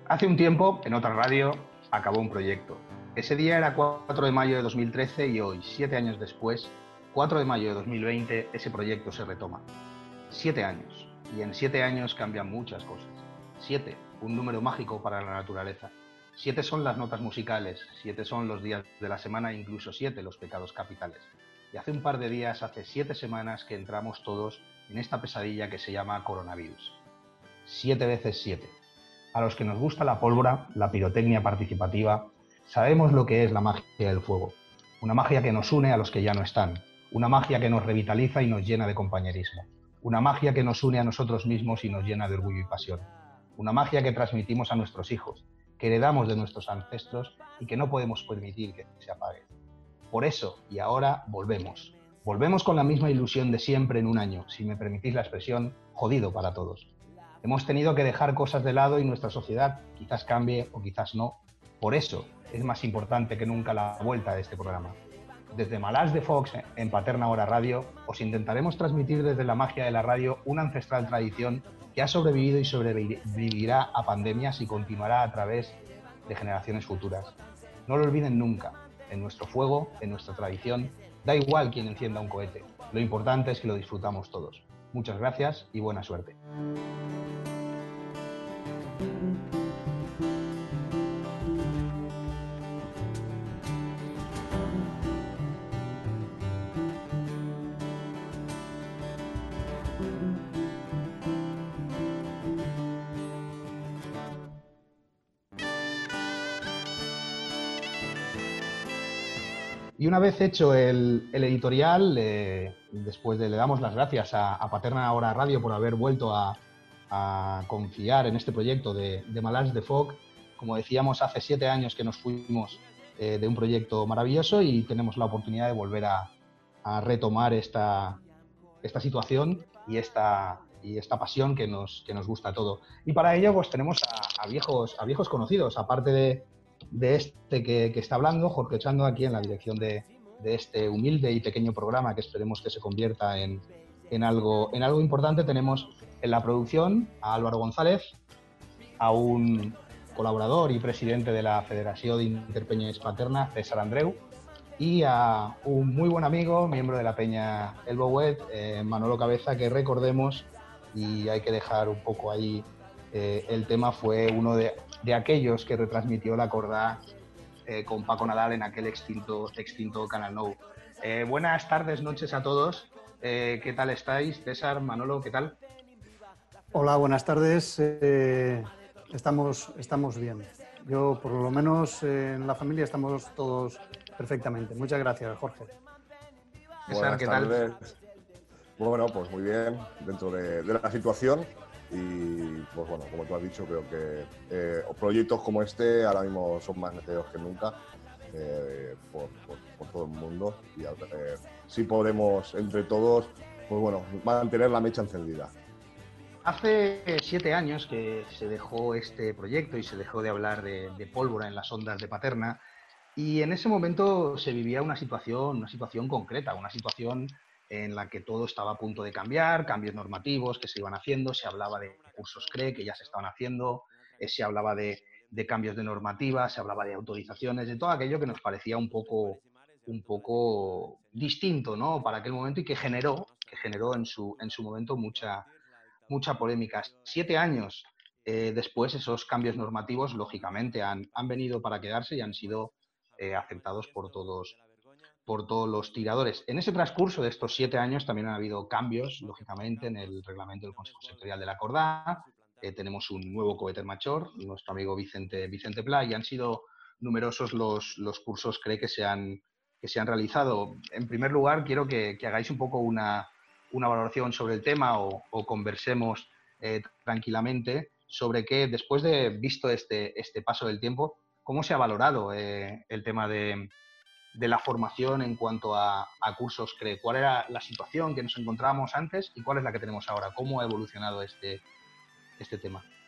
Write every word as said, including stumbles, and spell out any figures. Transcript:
Hace un tiempo, en otra radio, acabó un proyecto. Ese día era cuatro de mayo de dos mil trece y hoy, siete años después, cuatro de mayo de dos mil veinte, ese proyecto se retoma. Siete años. Y en siete años cambian muchas cosas. Siete, un número mágico para la naturaleza. Siete son las notas musicales, siete son los días de la semana, incluso siete los pecados capitales. Y hace un par de días, hace siete semanas que entramos todos en esta pesadilla que se llama coronavirus. Siete veces siete. A los que nos gusta la pólvora, la pirotecnia participativa, sabemos lo que es la magia del fuego. Una magia que nos une a los que ya no están. Una magia que nos revitaliza y nos llena de compañerismo. Una magia que nos une a nosotros mismos y nos llena de orgullo y pasión. Una magia que transmitimos a nuestros hijos, que heredamos de nuestros ancestros y que no podemos permitir que se apague. Por eso, y ahora, volvemos. Volvemos con la misma ilusión de siempre en un año, si me permitís la expresión, jodido para todos. Hemos tenido que dejar cosas de lado y nuestra sociedad quizás cambie o quizás no. Por eso es más importante que nunca la vuelta de este programa. Desde Malats de Focs en Paterna Hora Radio os intentaremos transmitir desde la magia de la radio una ancestral tradición que ha sobrevivido y sobrevivirá a pandemias y continuará a través de generaciones futuras. No lo olviden nunca. En nuestro fuego, en nuestra tradición, da igual quien encienda un cohete. Lo importante es que lo disfrutamos todos. Muchas gracias y buena suerte. Y una vez hecho el, el editorial, eh, después de, le damos las gracias a, a Paterna Hora Radio por haber vuelto a, a confiar en este proyecto de, de Malats de Focs. Como decíamos, hace siete años que nos fuimos eh, de un proyecto maravilloso y tenemos la oportunidad de volver a, a retomar esta, esta situación y esta, y esta pasión que nos, que nos gusta a todo. Y para ello pues tenemos a, a, viejos, a viejos conocidos, aparte de de este que, que está hablando, Jorge Ochando, aquí en la dirección de, de este humilde y pequeño programa que esperemos que se convierta en, en, algo, en algo importante. Tenemos en la producción a Álvaro González, a un colaborador y presidente de la Federación Interpeñes Paterna, César Andreu, y a un muy buen amigo, miembro de la Peña El Bouet, eh, Manolo Cabeza, que recordemos, y hay que dejar un poco ahí eh, el tema, fue uno de de aquellos que retransmitió la Cordá eh, con Paco Nadal en aquel extinto, extinto Canal Nou. Eh, buenas tardes, noches a todos. Eh, ¿Qué tal estáis? César, Manolo, ¿qué tal? Hola, buenas tardes. Eh, estamos, estamos bien. Yo, por lo menos, eh, en la familia estamos todos perfectamente. Muchas gracias, Jorge. César, ¿qué tal? Tardes. Bueno, pues muy bien, dentro de, de la situación. Y pues bueno, como tú has dicho, creo que eh, proyectos como este ahora mismo son más necesarios que nunca eh, por, por, por todo el mundo y eh, si podemos entre todos, pues bueno, mantener la mecha encendida. Hace siete años que se dejó este proyecto y se dejó de hablar de, de pólvora en las ondas de Paterna, y en ese momento se vivía una situación, una situación concreta, una situación en la que todo estaba a punto de cambiar, cambios normativos que se iban haciendo, se hablaba de cursos C R E que ya se estaban haciendo, eh, se hablaba de, de cambios de normativa, se hablaba de autorizaciones, de todo aquello que nos parecía un poco, un poco distinto, ¿no?, para aquel momento y que generó, que generó en su, en su momento mucha, mucha polémica. Siete años eh, después, esos cambios normativos, lógicamente, han, han venido para quedarse y han sido eh, aceptados por todos por todos los tiradores. En ese transcurso de estos siete años también han habido cambios, lógicamente, en el reglamento del Consejo Sectorial de la Cordá. Eh, tenemos un nuevo coheter major, nuestro amigo Vicente, Vicente Pla, y han sido numerosos los, los cursos C R E que se han, que se han realizado. En primer lugar, quiero que, que hagáis un poco una, una valoración sobre el tema o, o conversemos eh, tranquilamente sobre que, después de visto este, este paso del tiempo, ¿cómo se ha valorado eh, el tema de de la formación en cuanto a, a cursos C R E? ¿Cuál era la situación que nos encontrábamos antes y cuál es la que tenemos ahora? ¿Cómo ha evolucionado este, este tema?